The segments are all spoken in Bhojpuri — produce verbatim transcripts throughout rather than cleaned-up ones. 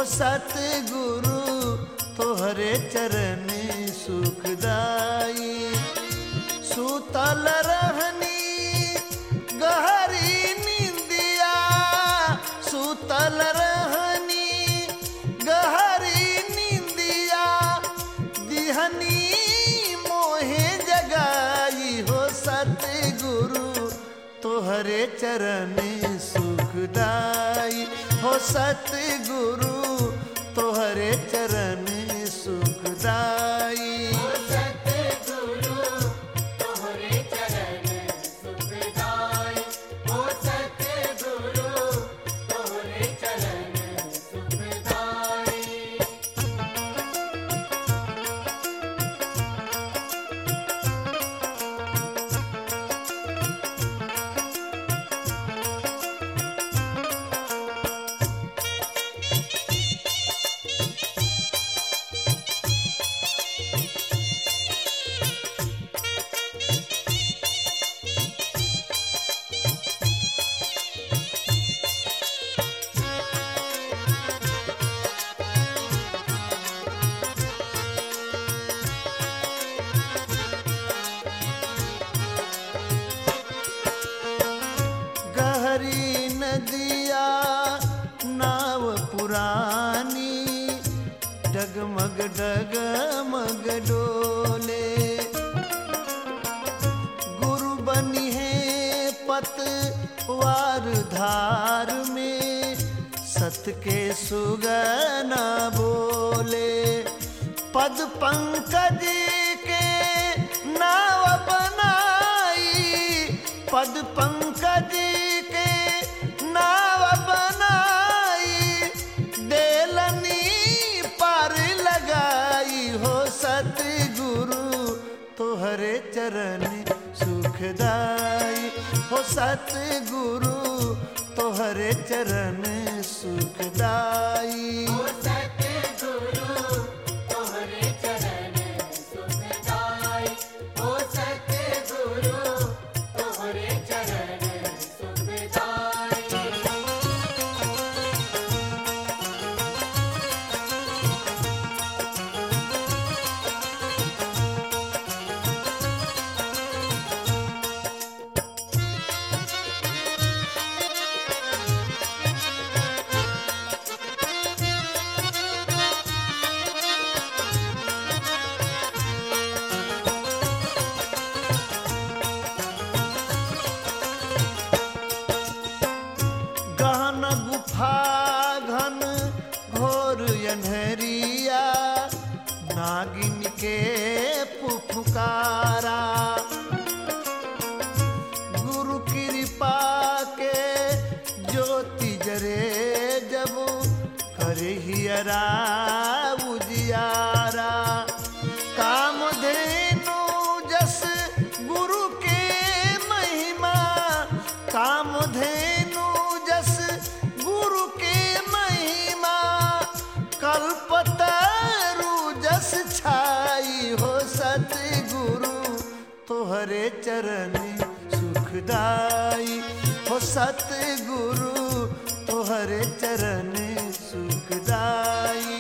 हो सतगुरु तोहरे चरण सुखदाई। सुतल रहनी गहरी नींदिया, सुतल रहनी गहरी नींदिया, दिहनी मोहे जगाई हो सतगुरु तोहरे चरण सुखदाई। हो सतगुरु तोहरे चरण सुखदाई। गहरी नदिया नाव पुरानी, डगमग डगमग डोले। गुरु बनी है पतवार धार में, सत के सुगना बोले। पद पंकज के नाव बनाई, पद पंकज के नाव बनाई, देलनी पार लगाई हो सतगुरु तोहरे चरण सुखदाई। हो सतगुरु तोहरे चरण सुखदाई। गहन गुफा घन घोर अन्हरिया, नागिन के फुफकारा। गुरु कृपा के ज्योति जरे जब करे हियरा उजियारा। कामधेनु जस गुरु के महिमा, कामधेनु जस गुरु के महिमा, कल्पतरु जस छाई हो सतगुरु तोहरे चरण सुखदाई। हो सतगुरु तोहरे चरण सुखदाई।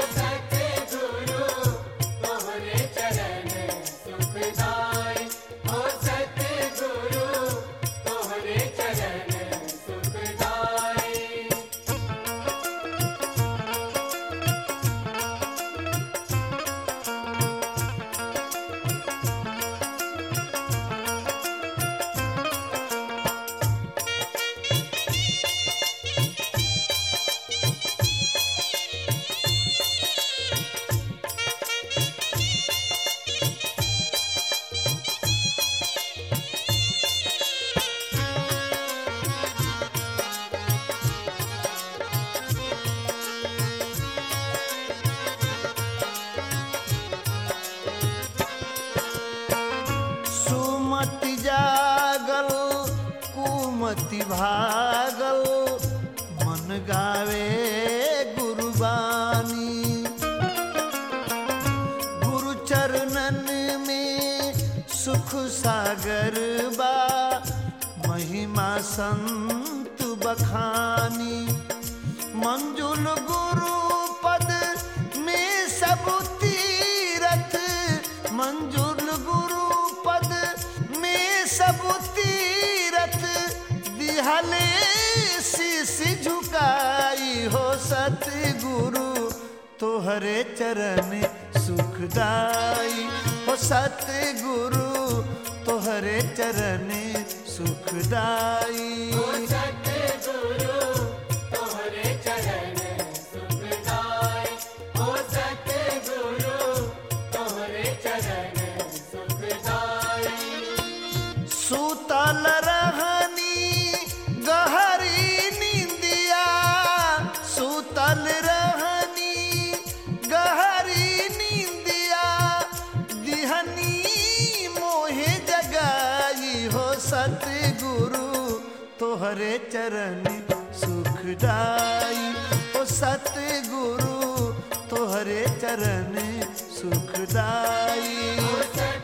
कुमति भागल मन गावे गुरुबानी। गुरु चरणन में सुख सागर बा, महिमा संत बखानी। मंजुल गुरु तोहरे चरण सुखदाई हो सतगुरु तोहरे चरण सुखदाई सुतल रहनी गहरी नींदिया सुतल रहनी गहरी नींदिया दिहनी मोहे जगाई हो सतगुरु तोहरे चरण सुखदाई हो सतगुरु तोहरे चरण सुखदाई